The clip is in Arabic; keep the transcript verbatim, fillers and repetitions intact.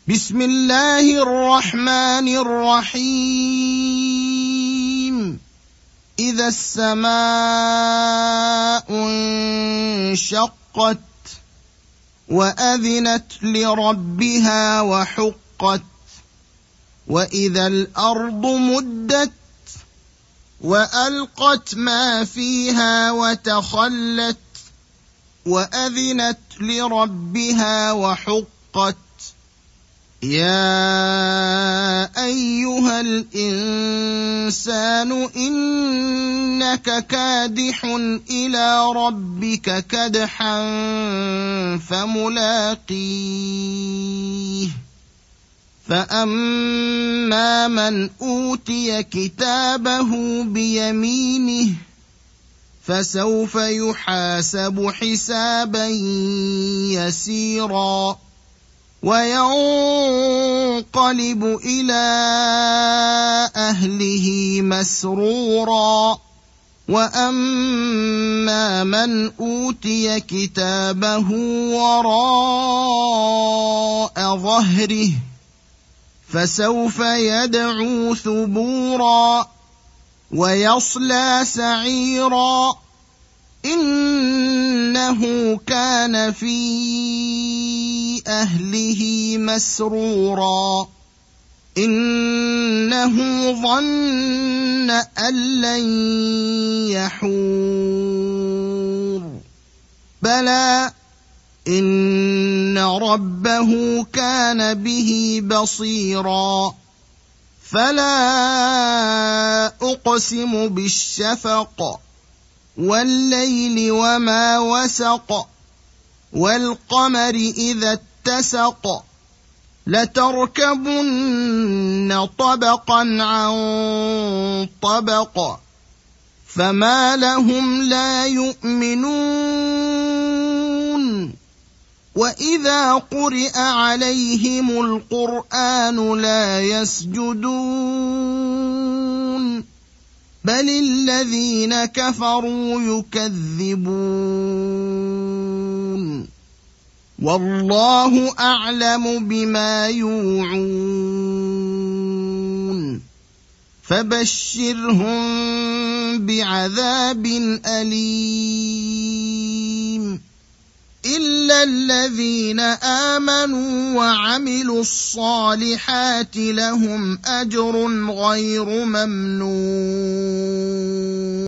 بسم الله الرحمن الرحيم إذا السماء انشقت وأذنت لربها وحقت وإذا الأرض مدت وألقت ما فيها وتخلت وأذنت لربها وحقت يا أيها الإنسان إنك كادح إلى ربك كدحا فملاقيه فأما من أوتي كتابه بيمينه فسوف يحاسب حسابا يسيرا وينقلب إلى أهله مسرورا وأما من أوتي كتابه وراء ظهره فسوف يدعو ثبورا ويصلى سعيرا إنه كان في أهله مسرورا إنه ظن أن لن يحور بلى إن ربه كان به بصيرا فلا أقسم بالشفق والليل وما وسق والقمر إذا اتسق لتركبن طبقا عن طبق فما لهم لا يؤمنون وإذا قرئ عليهم القرآن لا يسجدون بل الذين كفروا يكذبون والله أعلم بما يوعون فبشرهم بعذاب أليم إلا الذين آمنوا وعملوا الصالحات لهم أجر غير ممنون